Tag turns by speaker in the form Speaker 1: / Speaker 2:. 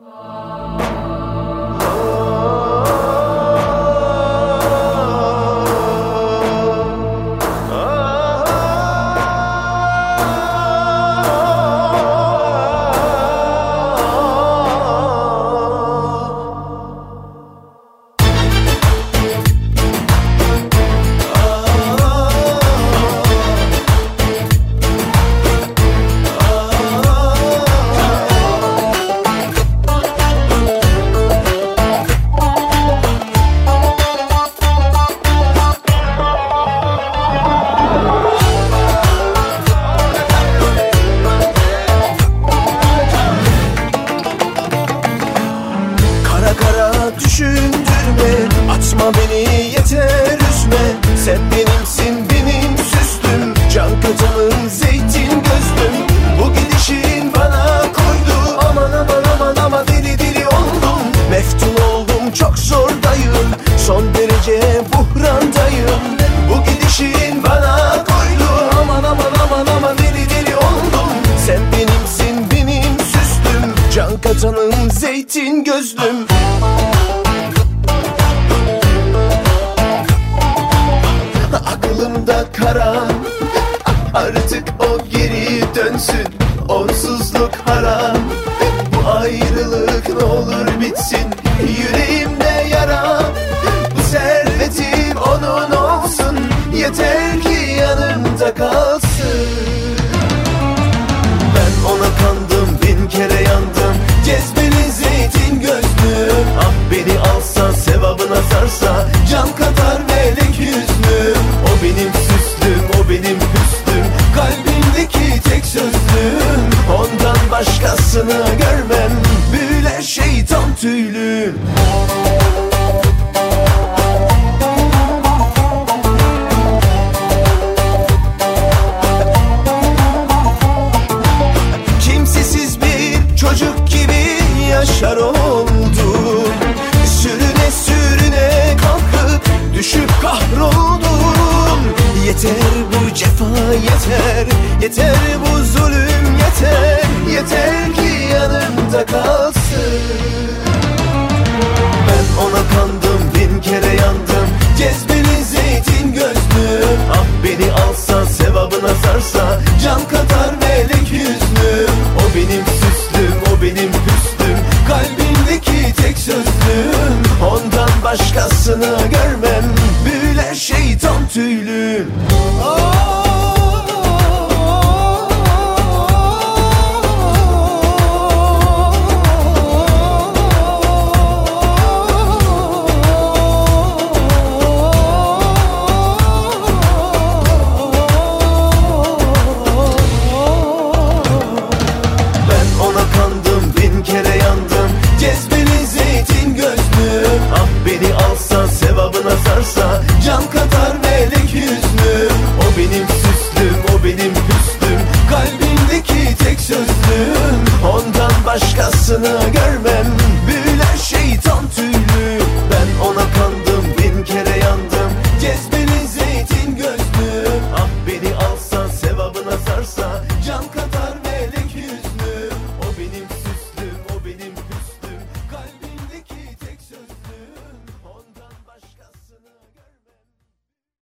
Speaker 1: Düşündürme, atma beni, yeter üzme. Sen benimsin, benim süslüm, can katanım, zeytin gözlüm. Bu gidişin bana koydu, aman aman aman aman, deli deli oldum. Meftun oldum, çok zordayım, son derece buhrandayım. Bu gidişin bana koydu, aman aman aman aman, deli deli oldum. Sen benimsin, benim süslüm, can katanım, zeytin gözlüm. Aklımda karan, artık o geri dönsün. Onsuzluk haram, bu ayrılık ne olur bitsin. Yüreğimde yara, bu servetim onun olsun. Yeter ki yanımda kalsın. Ben ona kandım, bin kere yandım. Cezbeli zeytin gözlüm, ah beni alsa, sevabına sarsa, can katar melek yüzlüm. O benim süslüm, o benim hüsnüm, kalbimdeki tek sözlüm. Ondan başkasını görmem, büyüler şeytan tüylü. Kimsesiz bir çocuk gibi yaşar oldum. Sürüne sürüne kalkıp düşüp kahroldum. Yeter bu cefa, yeter, yeter bu zulüm, yeter, yeter ki yanımda kalsın. Ben ona kandım, bin kere yandım. Cezbeli zeytin gözlüm, ah beni alsa, sevabına sarsa, can katar melek yüzlüm. O benim süslüm, o benim hüsnüm, kalbimdeki tek sözlüm. Ondan başkasını görmem, büyüler şeytan tüylü. Can katar melek yüzlüm, o benim süslüm, o benim hüsnüm, kalbimdeki tek sözlüm. Ondan başkasını görmem,